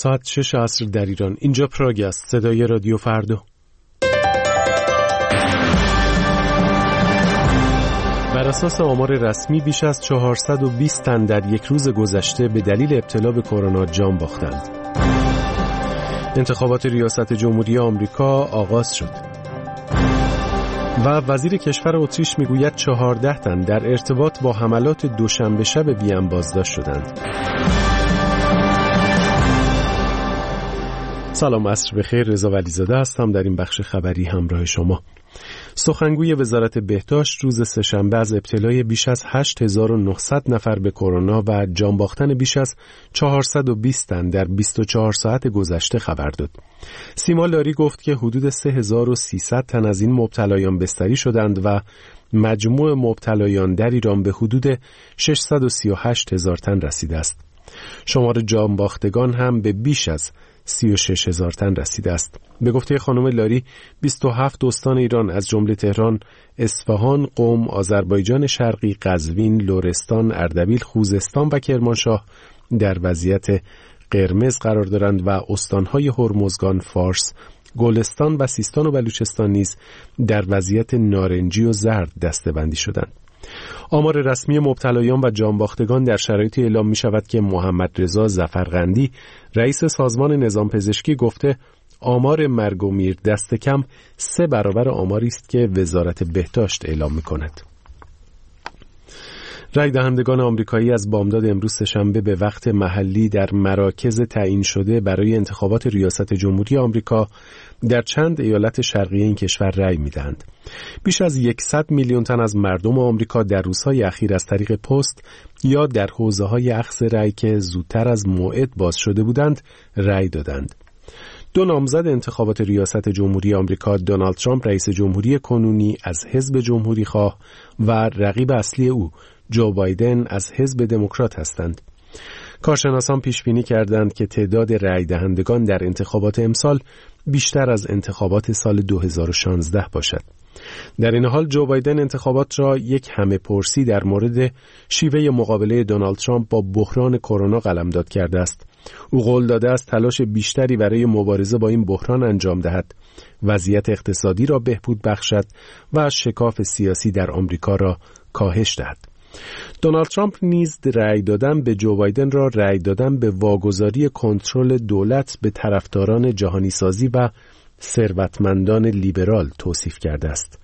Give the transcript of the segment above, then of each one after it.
ساعت 6 عصر در ایران. اینجا پراگ است. صدای رادیو فردا. بر اساس آمار رسمی بیش از 420 تن در یک روز گذشته به دلیل ابتلا به کرونا جان باختند. انتخابات ریاست جمهوری آمریکا آغاز شد و وزیر کشور اتریش میگوید 14 تن در ارتباط با حملات دوشنبه شب وین بازداشت شدند. سلام، عصر بخیر. رضا ولیزاده هستم. در این بخش خبری همراه شما. سخنگوی وزارت بهداشت روز سه‌شنبه از ابتلای بیش از 8900 نفر به کرونا و جان باختن بیش از 420 تن در 24 ساعت گذشته خبر داد. سیما لاری گفت که حدود 3300 تن از این مبتلایان بستری شدند و مجموع مبتلایان در ایران به حدود 638,000 تن رسیده است. شمار جان باختگان هم به بیش از 36,000 تن رسیده است. به گفته خانم لاری 27 استان ایران از جمله تهران، اصفهان، قم، آذربایجان شرقی، قزوین، لرستان، اردبیل، خوزستان و کرمانشاه در وضعیت قرمز قرار دارند و استانهای هرمزگان، فارس، گلستان و سیستان و بلوچستان نیز در وضعیت نارنجی و زرد دسته‌بندی شدند. آمار رسمی مبتلایان و جانباختگان در شرایطی اعلام می شود که محمد رضا ظفرقندی رئیس سازمان نظام پزشکی گفته آمار مرگ و میر دست کم 3 برابر آماری است که وزارت بهداشت اعلام می کند. رای دهندگان آمریکایی از بامداد امروز سه‌شنبه به وقت محلی در مراکز تعیین شده برای انتخابات ریاست جمهوری آمریکا در چند ایالت شرقی این کشور رای می‌دهند. بیش از 100 میلیون تن از مردم آمریکا در روزهای اخیر از طریق پست یا در حوزه‌های اخذ رای که زودتر از موعد باز شده بودند رای دادند. دو نامزد انتخابات ریاست جمهوری آمریکا، دونالد ترامپ رئیس جمهوری کنونی از حزب جمهوری‌خواه و رقیب اصلی او جو بایدن از حزب دموکرات هستند. کارشناسان پیش بینی کردند که تعداد رای دهندگان در انتخابات امسال بیشتر از انتخابات سال 2016 باشد. در این حال جو بایدن انتخابات را یک همه پرسی در مورد شیوه مقابله دونالد ترامپ با بحران کرونا قلمداد کرده است. او قول داده است تلاش بیشتری برای مبارزه با این بحران انجام دهد، وضعیت اقتصادی را بهبود بخشد و شکاف سیاسی در آمریکا را کاهش دهد. دونالد ترامپ نیز رأی دادن به جو بایدن را رأی دادن به واگذاری کنترل دولت به طرفداران جهانی سازی و ثروتمندان لیبرال توصیف کرده است.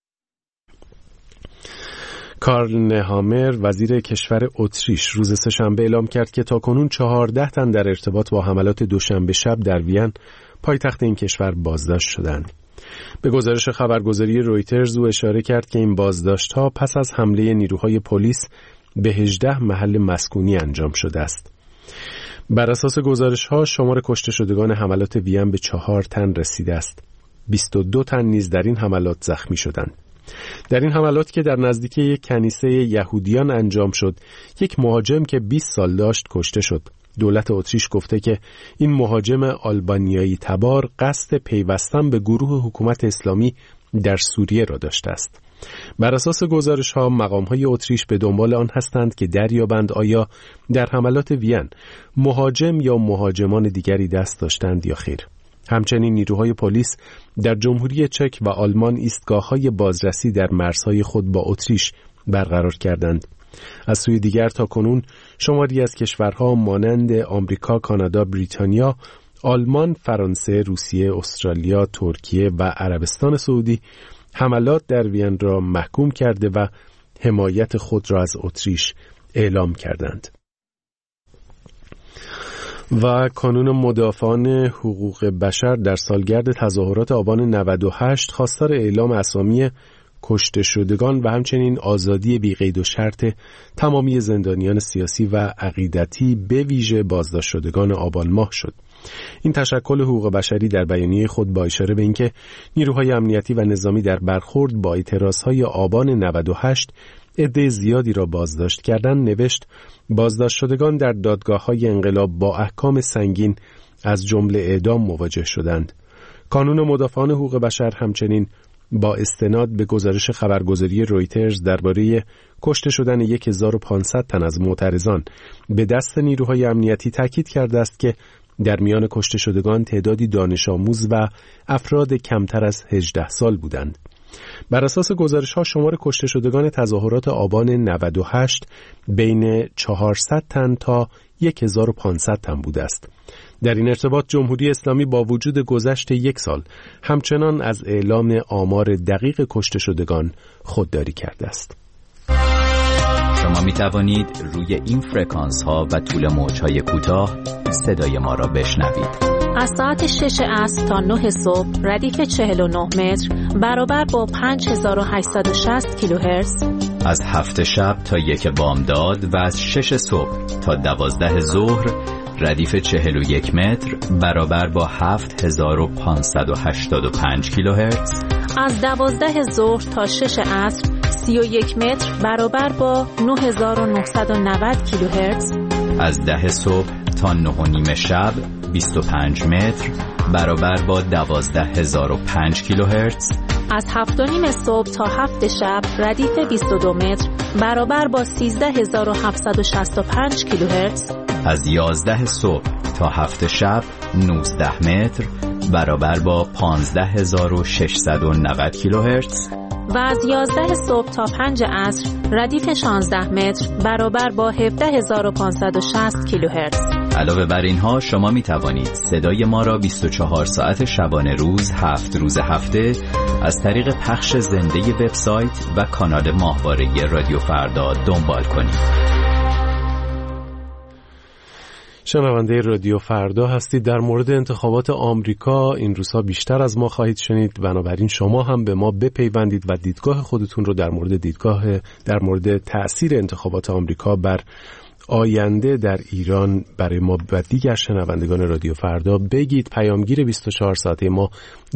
کارل نهامر وزیر کشور اتریش روز سه‌شنبه اعلام کرد که تاکنون 14 تن در ارتباط با حملات دوشنبه شب در وین پایتخت این کشور بازداشت شدند. به گزارش خبرگزاری رویترز او اشاره کرد که این بازداشت‌ها پس از حمله نیروهای پلیس به 18 محل مسکونی انجام شده است. بر اساس گزارش‌ها شمار کشته شدگان حملات وین به 4 تن رسیده است. 22 تن نیز در این حملات زخمی شدند. در این حملات که در نزدیکی یک کنیسه یهودیان انجام شد، یک مهاجم که 20 سال داشت کشته شد. دولت اتریش گفته که این مهاجم آلبانیایی تبار قصد پیوستن به گروه حکومت اسلامی در سوریه را داشته است. بر اساس گزارش‌ها مقام‌های اتریش به دنبال آن هستند که دریابند آیا در حملات وین مهاجم یا مهاجمان دیگری دست داشتند یا خیر. همچنین نیروهای پلیس در جمهوری چک و آلمان ایستگاه‌های بازرسی در مرزهای خود با اتریش برقرار کردند. از سوی دیگر تاکنون شماری از کشورها مانند آمریکا، کانادا، بریتانیا، آلمان، فرانسه، روسیه، استرالیا، ترکیه و عربستان سعودی حملات در وین را محکوم کرده و حمایت خود را از اتریش اعلام کردند. و کانون مدافعان حقوق بشر در سالگرد تظاهرات آبان 98 خواستار اعلام اسامی کشته شدگان و همچنین آزادی بی قید و شرط تمامی زندانیان سیاسی و عقیدتی به ویژه بازداشت شدگان آبان ماه شد. این تشکل حقوق بشری در بیانیه خود با اشاره به اینکه نیروهای امنیتی و نظامی در برخورد با اعتراضهای آبان 98 عده زیادی را بازداشت کردند، نوشت بازداشت شدگان در دادگاه‌های انقلاب با احکام سنگین از جمله اعدام مواجه شدند. کانون مدافعان حقوق بشر همچنین با استناد به گزارش خبرگزاری رویترز درباره کشته شدن 1500 تن از معترضان به دست نیروهای امنیتی تاکید کرده است که در میان کشته شدگان تعدادی دانش آموز و افراد کمتر از 18 سال بودند. بر اساس گزارش‌ها شمار کشته شدگان تظاهرات آبان 98 بین 400 تن تا 1500 تن بوده است. در این ارتباط جمهوری اسلامی با وجود گذشت 1 سال همچنان از اعلام آمار دقیق کشته شدگان خودداری کرده است. شما می توانید روی این فرکانس ها و طول موج های کوتاه صدای ما را بشنوید. از ساعت 6 عصر تا 9 صبح ردیف 49 متر برابر با 5860 کیلوهرتز. از 7 شب تا 1 بامداد و از 6 صبح تا 12 ظهر ردیف 41 متر برابر با 7585 کیلوهرتز. از 12 ظهر تا 6 عصر 31 متر برابر با 9990 کیلوهرتز. از 10 صبح تا 9:30 شب 25 متر برابر با 12005 کیلوهرتز. از 7:30 صبح تا 7 شب ردیف 22 متر برابر با 13765 کیلوهرتز. از 11 صبح تا 7 شب 19 متر برابر با 15690 کیلوهرتز. و از 11 صبح تا 5 عصر ردیف 16 متر برابر با 17560 کیلوهرتز. علاوه بر اینها شما می توانید صدای ما را 24 ساعت شبانه روز 7 روز هفته از طریق پخش زنده وبسایت و کانال ماهواره رادیو فردا دنبال کنید. شنونده رادیو فردا هستید. در مورد انتخابات آمریکا این روزها بیشتر از ما خواهید شنید، بنابراین شما هم به ما بپیوندید و دیدگاه خودتون رو در مورد تأثیر انتخابات آمریکا بر آینده در ایران برای ما و دیگر شنوندگان رادیو فردا بگید. پیامگیر 24 ساعته ما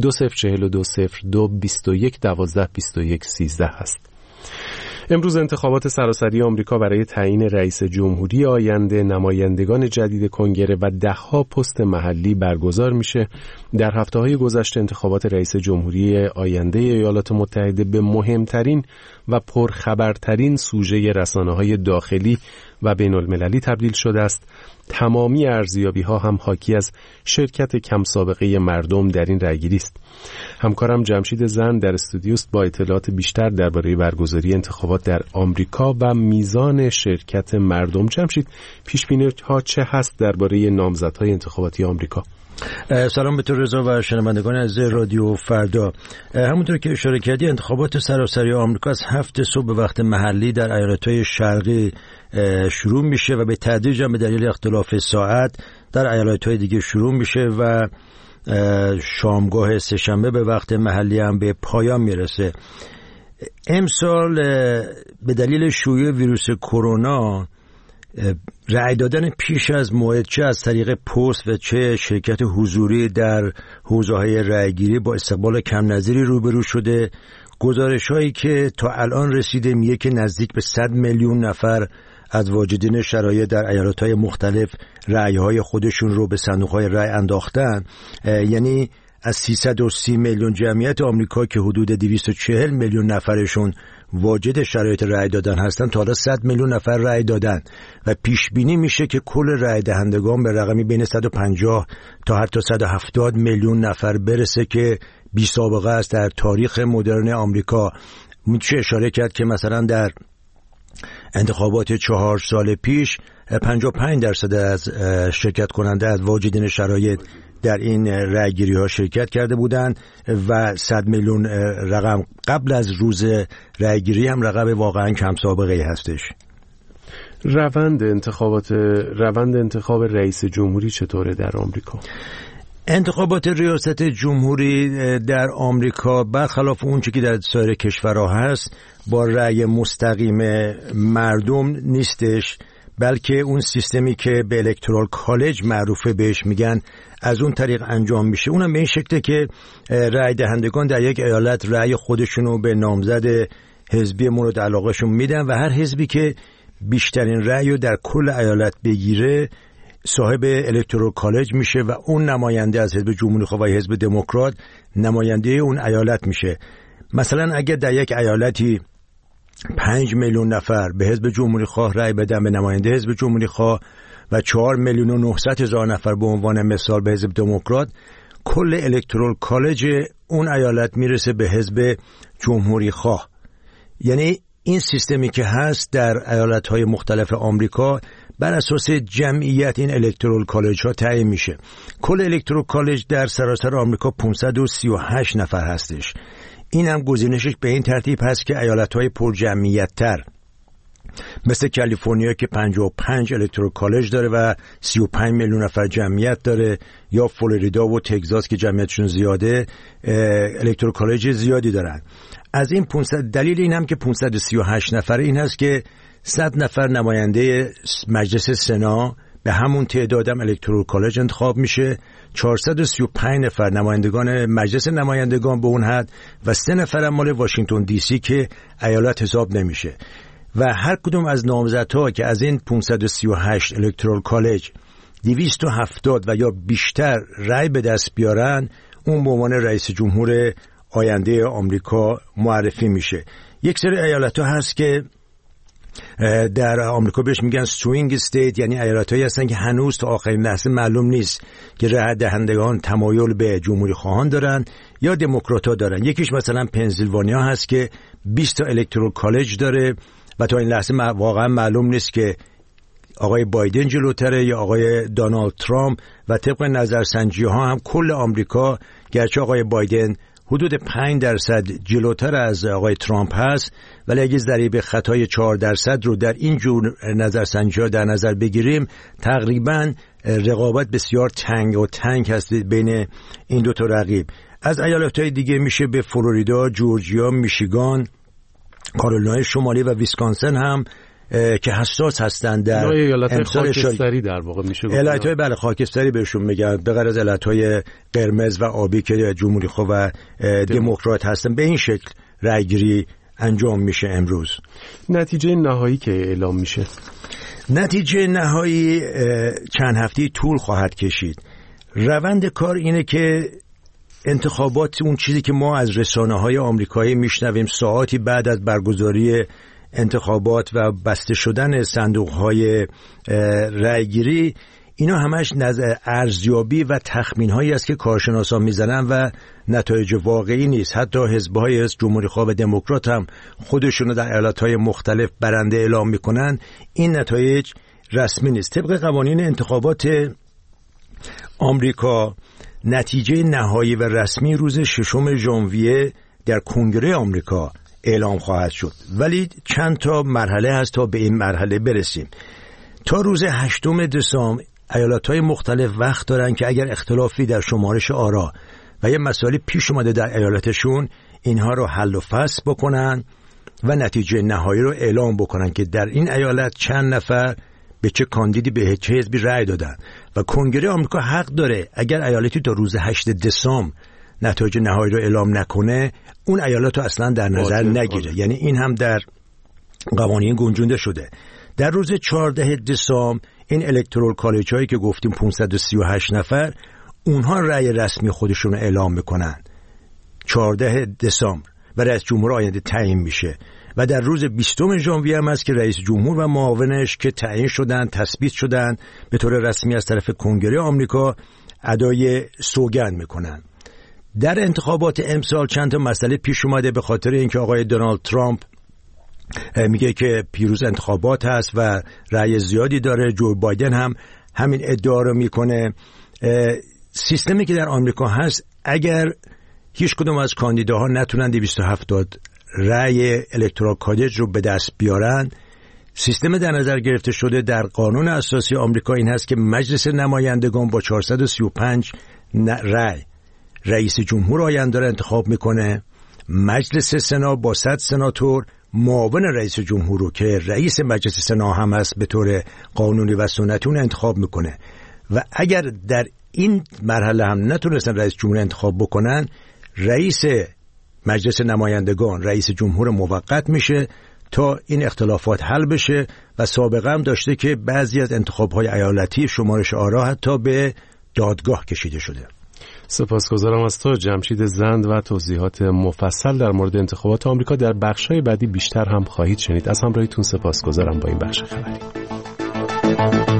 20420221122113 هست. امروز انتخابات سراسری آمریکا برای تعیین رئیس جمهوری آینده، نمایندگان جدید کنگره و 10 پست محلی برگزار میشه. در هفته‌های گذشته انتخابات رئیس جمهوری آینده ایالات متحده به مهمترین و پرخبرترین سوژه رسانه‌های داخلی و بین‌المللی تبدیل شده است. تمامی ارزیابی‌ها هم حاکی از شرکت کم سابقه مردم در این رأیگیری است. همکارم جمشید زن در استودیو است با اطلاعات بیشتر درباره برگزاری انتخابات در آمریکا و میزان شرکت مردم. جمشید، پیش‌بینی‌ها چه هست درباره نامزدهای انتخاباتی آمریکا؟ سلام به تو رضا و شنوندگان عزیز رادیو فردا. همونطور که اشاره کردی انتخابات سراسری آمریکا از 7 صبح به وقت محلی در ایالت‌های شرقی شروع میشه و به تدریج هم به دلیل اختلاف ساعت در ایالت‌های دیگه شروع میشه و شامگاه سه‌شنبه به وقت محلی هم به پایان میرسه. امسال به دلیل شیوع ویروس کرونا رأی دادن پیش از موعد چه از طریق پست و چه شرکت حضوری در حوزه‌های رأیگیری با استقبال کم نظیری روبرو شده. گزارش‌هایی که تا الان رسیده میگه که نزدیک به 100 میلیون نفر از واجدین شرایط در ایالت‌های مختلف رأی‌های خودشون رو به صندوق‌های رأی انداختن. یعنی از 330 میلیون جمعیت آمریکا که حدود 240 میلیون نفرشون واجد شرایط رأی دادن هستن، تا حالا 100 میلیون نفر رأی دادن و پیش بینی میشه که کل رأی دهندگان به رقمی بین 150 تا حتی 170 میلیون نفر برسه که بی سابقه است در تاریخ مدرن آمریکا. میشه اشاره کرد که مثلا در انتخابات 4 سال پیش 55% از شرکت کننده از واجدین شرایط در این رأیگیری ها شرکت کرده بودند و 100 میلیون رقم قبل از روز رأیگیری هم رقم واقعا کم سابقه ای هستش. روند انتخاب رئیس جمهوری چطوره در آمریکا؟ انتخابات ریاست جمهوری در آمریکا برخلاف اون چیزی که در سایر کشورها هست با رأی مستقیم مردم نیستش، بلکه اون سیستمی که به الکترال کالج معروفه بهش میگن از اون طریق انجام میشه. اونم به این شکله که رأی دهندگان در یک ایالت رأی خودشونو به نامزد حزبی مورد علاقهشون میدن و هر حزبی که بیشترین رأی رو در کل ایالت بگیره صاحب الکترال کالج میشه و اون نماینده از حزب جمهوری خواه و حزب دموکرات نماینده اون ایالت میشه. مثلا اگر در یک ایالتی 5 میلیون نفر به حزب جمهوری خواه رأی بدن، به نماینده حزب جمهوری خواه، و 4,900,000 نفر به عنوان مثال به حزب دموکرات، کل الکترال کالج اون ایالت میرسه به حزب جمهوری خواه. یعنی این سیستمی که هست در ایالت‌های مختلف آمریکا بر اساس جمعیت این الکترال کالج ها تعیین میشه. کل الکترال کالج در سراسر آمریکا 538 نفر هستش. این هم گزینشش به این ترتیب هست که ایالت‌های پرجمعیت تر مثل کالیفرنیا که 55 الکترال کالج داره و 35 میلیون نفر جمعیت داره، یا فلوریدا و تگزاس که جمعیتشون زیاده الکترال کالج زیادی دارن. از این 500 دلیل این هم که 538 نفر این هست که 100 نفر نماینده مجلس سنا به همون تعدادم الکترال کالج انتخاب میشه، 435 نفر نمایندگان مجلس نمایندگان به اون حد و 3 نفر مال واشنگتن دی سی که ایالت حساب نمیشه. و هر کدوم از نامزدها که از این 538 الکترال کالج 270 و یا بیشتر رأی به دست بیارن، اون به عنوان رئیس جمهور آینده آمریکا معرفی میشه. یک سری ایالت‌ها هست که در آمریکا بهش میگن سوینگ استیت، یعنی ایالت‌هایی هستن که هنوز تا آخرین لحظه معلوم نیست که رأی دهندگان تمایل به جمهوری خواهان دارن یا دموکرات‌ها دارن. یکیش مثلا پنسیلوانیا هست که 20 تا الکترال کالج داره و تا این لحظه واقعا معلوم نیست که آقای بایدن جلوتره یا آقای دونالد ترامپ. و طبق نظرسنجی‌ها هم کل آمریکا گرچه آقای بایدن حدود 5% جلوتر از آقای ترامپ هست، ولی اگه ضریب خطای 4% رو در این جور نظرسنجی‌ها در نظر بگیریم، تقریباً رقابت بسیار تنگ هست بین این دو تا رقیب. از ایالت‌های دیگه میشه به فلوریدا، جورجیا، میشیگان، کارولینای شمالی و ویسکانسن هم که حساس هستند در ایالت‌های خاکستری در واقع میشه گفت. ایالت‌های بله خاکستری بهشون میگن، به غیر از ایالت‌های قرمز و آبی که جمهوری خواه و دموکرات هستن. به این شکل رأیگیری انجام میشه امروز. نتیجه نهایی که اعلام میشه؟ نتیجه نهایی چند هفته طول خواهد کشید. روند کار اینه که انتخابات، اون چیزی که ما از رسانه‌های آمریکایی میشنویم ساعاتی بعد از برگزاری انتخابات و بسته شدن صندوق‌های رأیگیری، اینا همش ارزیابی و تخمین‌هایی است که کارشناسان میزنن و نتایج واقعی نیست. حتی حزب‌های جمهوری خواه و دموکرات هم خودشونو در ایالت‌های مختلف برنده اعلام میکنن. این نتایج رسمی نیست. طبق قوانین انتخابات آمریکا، نتیجه نهایی و رسمی روز 6 ژانویه در کنگره آمریکا اعلام خواهد شد، ولی چند تا مرحله هست تا به این مرحله برسیم. تا روز 8 دسامبر ایالت‌های مختلف وقت دارن که اگر اختلافی در شمارش آرا و یه مسائلی پیش اومده در ایالتشون، اینها رو حل و فصل بکنن و نتیجه نهایی رو اعلام بکنن که در این ایالت چند نفر به چه کاندیدی به چه حزبی رأی دادن. و کنگره آمریکا حق داره اگر ایالتی تا روز 8 دسامبر نتایج نهایی رو اعلام نکنه، اون ایالت رو اصلا در نظر نگیره. یعنی این هم در قوانین گنجونده شده. در روز 14 دسامبر این الکترال کالج هایی که گفتیم 538 نفر، اونها رأی رسمی خودشون رو اعلام میکنن 14 دسامبر و رئیس جمهور آینده تعیین میشه. و در روز 20 ژانویه هم است که رئیس جمهور و معاونش که تعیین شدن، تثبیت شدن به طور رسمی از طرف کنگره آمریکا، ادای سوگند میکنن. در انتخابات امسال چند تا مسئله پیش اومده به خاطر اینکه آقای دونالد ترامپ میگه که پیروز انتخابات هست و رأی زیادی داره. جو بایدن هم همین ادعا رو میکنه. سیستمی که در آمریکا هست، اگر هیچ کدوم از کاندیداها نتونن 270 رأی الکترال کالج رو به دست بیارن، سیستم در نظر گرفته شده در قانون اساسی آمریکا این هست که مجلس نمایندگان با 435 رأی رئیس جمهور آینده را انتخاب میکنه، مجلس سنا با 100 سناتور معاون رئیس جمهور رو که رئیس مجلس سنا هم هست به طور قانونی و سنتی اون انتخاب میکنه. و اگر در این مرحله هم نتونستن رئیس جمهور انتخاب بکنن، رئیس مجلس نمایندگان رئیس جمهور موقت میشه تا این اختلافات حل بشه. و سابقه هم داشته که بعضی از انتخاب‌های ایالتی شمارش آرا حتی به دادگاه کشیده شده. سپاسگزارم از تو جمشید زند و توضیحات مفصل در مورد انتخابات آمریکا. در بخش‌های بعدی بیشتر هم خواهید شنید. از همراهیتون سپاسگزارم با این بخش خبری.